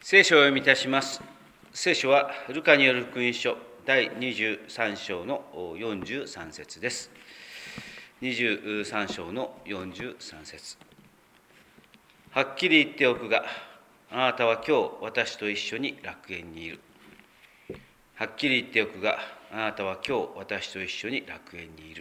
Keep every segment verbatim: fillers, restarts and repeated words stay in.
聖書をお読みいたします。聖書はルカによる福音書だいにじゅうさん章のよんじゅうさん節です。にじゅうさん章のよんじゅうさん節。はっきり言っておくが、あなたは今日私と一緒に楽園にいる。はっきり言っておくが、あなたは今日私と一緒に楽園にいる。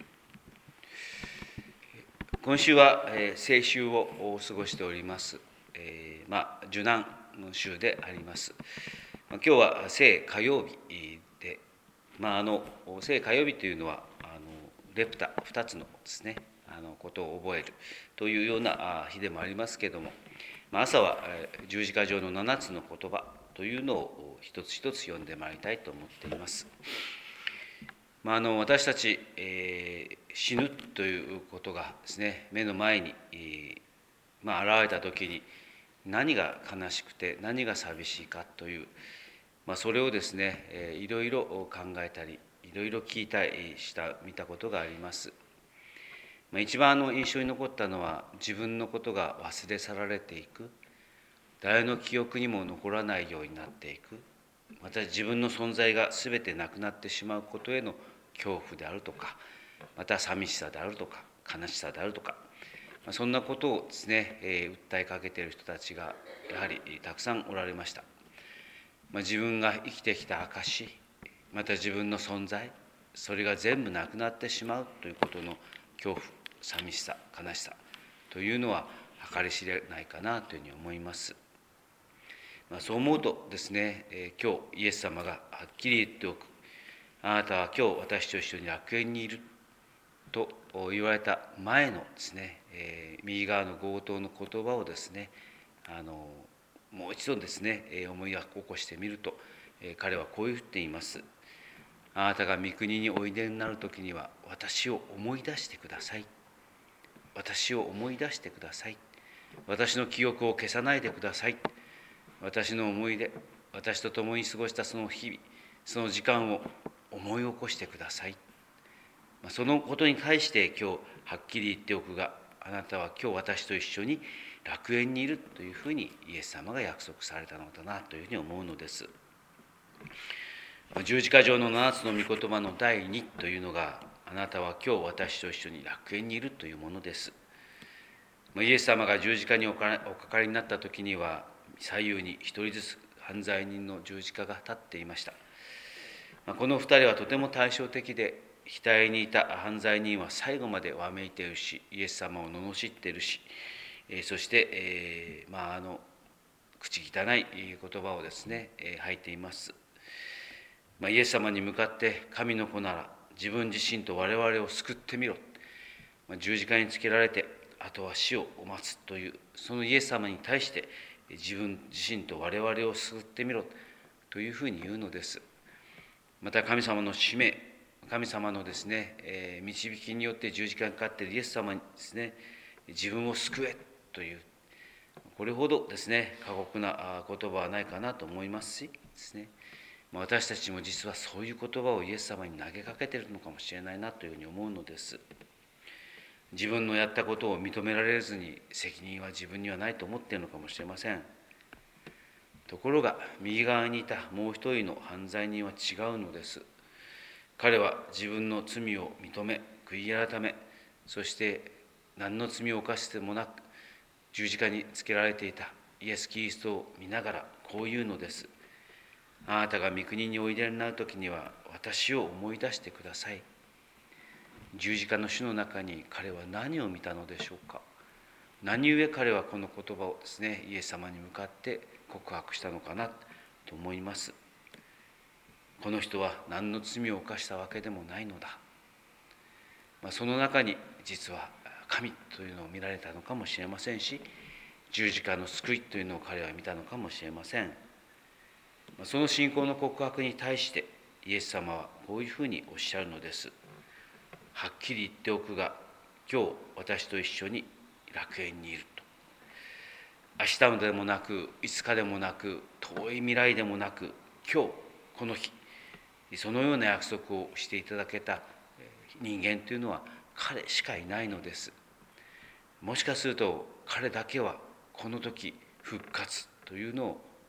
今週は、えー、聖週を過ごしております。えー、まあ、受難の週であります。今日は聖火曜日で、まあ、あの聖火曜日というのはあのレプタふたつのですねあのことを覚えるというような日でもありますけれども、まあ、朝は十字架上のななつの言葉というのを一つ一つ読んでまいりたいと思っています。まあ、あの私たち、えー、死ぬということがですね目の前に、えーまあ、現れた時に何が悲しくて何が寂しいかという、まあ、それをですね、えー、いろいろ考えたりいろいろ聞いたりした見たことがあります。まあ、一番の印象に残ったのは自分のことが忘れ去られていく、誰の記憶にも残らないようになっていく、また自分の存在が全てなくなってしまうことへの恐怖であるとか、また寂しさであるとか悲しさであるとか、そんなことをですね、えー、訴えかけている人たちがやはりたくさんおられました。まあ、自分が生きてきた証、また自分の存在、それが全部なくなってしまうということの恐怖、寂しさ、悲しさというのは計り知れないかなというふうに思います。まあ、そう思うとですね、えー、今日イエス様がはっきり言っておく、あなたは今日私と一緒に楽園にいると言われた前のですね、えー、右側の強盗の言葉をですね、あのもう一度ですね、思い起こしてみると、えー、彼はこういうふうに言います。あなたが御国においでになるときには私を思い出してください。私を思い出してください。私の記憶を消さないでください。私の思い出、私と共に過ごしたその日々、その時間を思い起こしてください。そのことに対して今日はっきり言っておくが、あなたは今日私と一緒に楽園にいるというふうにイエス様が約束されたのだなというふうに思うのです。十字架上のななつの御言葉のだいにというのが、あなたは今日私と一緒に楽園にいるというものです。イエス様が十字架におかかりになった時には、左右に一人ずつ犯罪人の十字架が立っていました。この二人はとても対照的で、額にいた犯罪人は最後までわめいているし、イエス様を罵っているし、そして、えー、まああの口汚い言葉をですね、吐いています。まあ、イエス様に向かって神の子なら自分自身と我々を救ってみろ、まあ、十字架につけられてあとは死を待つというそのイエス様に対して自分自身と我々を救ってみろというふうに言うのです。また神様の使命、神様のですね、えー、導きによって十字架にかかっているイエス様にですね、自分を救えという、これほどですね過酷な言葉はないかなと思いますしですね、私たちも実はそういう言葉をイエス様に投げかけているのかもしれないなというふうに思うのです。自分のやったことを認められずに責任は自分にはないと思っているのかもしれません。ところが右側にいたもう一人の犯罪人は違うのです。彼は自分の罪を認め悔い改め、そして何の罪を犯してもなく十字架につけられていたイエス・キリストを見ながらこう言うのです。あなたが御国においでになるときには私を思い出してください。十字架の死の中に彼は何を見たのでしょうか。何故彼はこの言葉をですねイエス様に向かって告白したのかなと思います。この人は何の罪を犯したわけでもないのだ、まあ、その中に実は神というのを見られたのかもしれませんし、十字架の救いというのを彼は見たのかもしれません。その信仰の告白に対してイエス様はこういうふうにおっしゃるのです。はっきり言っておくが、今日私と一緒に楽園にいると。明日でもなく、いつかでもなく、遠い未来でもなく、今日この日、そのような約束をしていただけた人間というのは彼しかいないのです。もしかすると彼だけはこの時復活というのを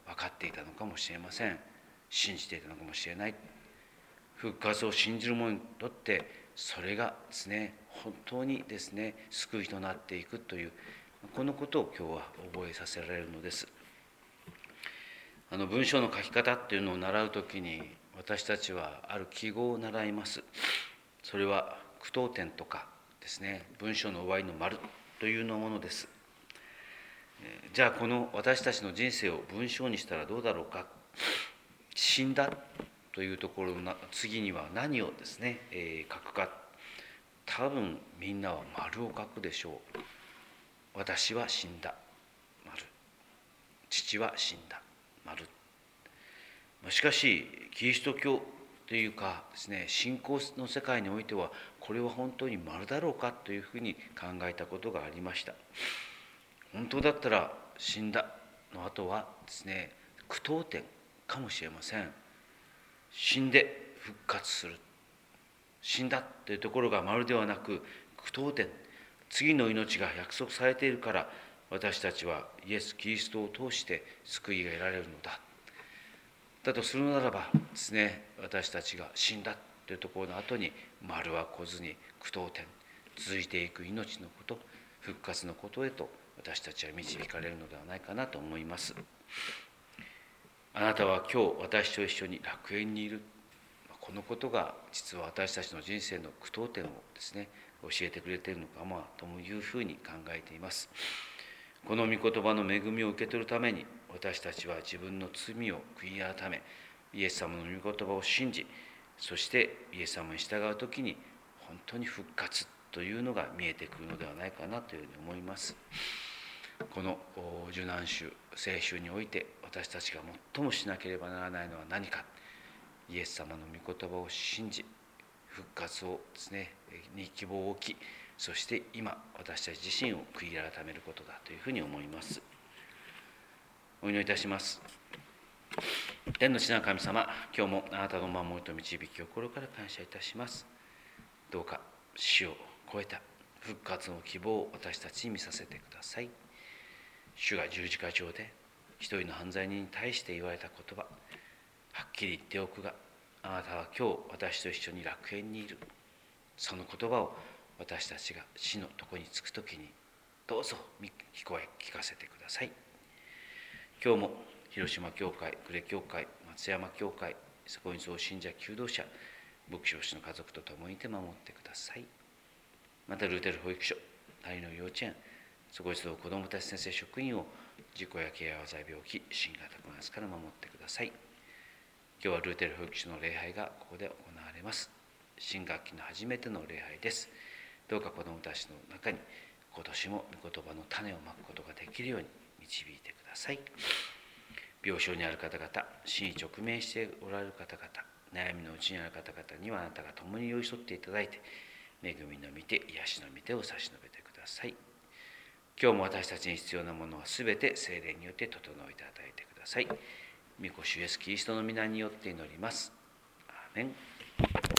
分かっていたのかもしれません。信じていたのかもしれない。復活を信じる者にとってそれがですね、本当にですね、救いとなっていくという、このことを今日は覚えさせられるのです。あの文章の書き方っていうのを習うときに、私たちはある記号を習います。それは句読点とかですね、文章の終わりの丸というのものです。じゃあこの私たちの人生を文章にしたらどうだろうか。死んだというところの次には何をですね、えー、書くか。多分みんなは丸を書くでしょう。私は死んだ、丸。父は死んだ、丸。しかしキリスト教というかですね、信仰の世界においてはこれは本当に丸だろうかというふうに考えたことがありました。本当だったら死んだの後はですね、句読点かもしれません。死んで復活する。死んだというところが丸ではなく句読点、次の命が約束されているから私たちはイエス・キリストを通して救いが得られるのだ。だとするならばですね、私たちが死んだというところの後に丸は来ずに句読点、続いていく命のこと、復活のことへと私たちは導かれるのではないかなと思います。あなたは今日私と一緒に楽園にいる。このことが実は私たちの人生の句読点をですね、教えてくれているのかもというふうに考えています。この御言葉の恵みを受け取るために私たちは自分の罪を悔い改め、イエス様の御言葉を信じ、そしてイエス様に従うときに本当に復活というのが見えてくるのではないかなというふうに思います。この受難週、聖週において私たちが最もしなければならないのは何か。イエス様の御言葉を信じ、復活をですね、に希望を置き、そして今私たち自身を悔い改めることだというふうに思います。お祈りいたします。天の父なる神様、今日もあなたの守りと導きを心から感謝いたします。どうか死を超えた復活の希望を私たちに見させてください。主が十字架上で一人の犯罪人に対して言われた言葉、はっきり言っておくが、あなたは今日私と一緒に楽園にいる。その言葉を私たちが死のとこに着くときにどうぞ聞こえ聞かせてください。今日も広島教会、呉教会、松山教会、そこに総信者求道者、牧師の家族と共にいて守ってください。またルーテル保育所、谷の幼稚園、そこに集う子どもたち先生職員を事故や怪我災病気、新型コロナから守ってください。今日はルーテル保育所の礼拝がここで行われます。新学期の初めての礼拝です。どうか子どもたちの中に今年も御言葉の種をまくことができるように導いてください。病床にある方々、死に直面しておられる方々、悩みのうちにある方々にはあなたが共に寄り添っていただいて、恵みの御手、癒しの御手を差し伸べてください。今日も私たちに必要なものはすべて聖霊によって整えて与えてください。御子主イエスキリストの皆によって祈ります。アーメン。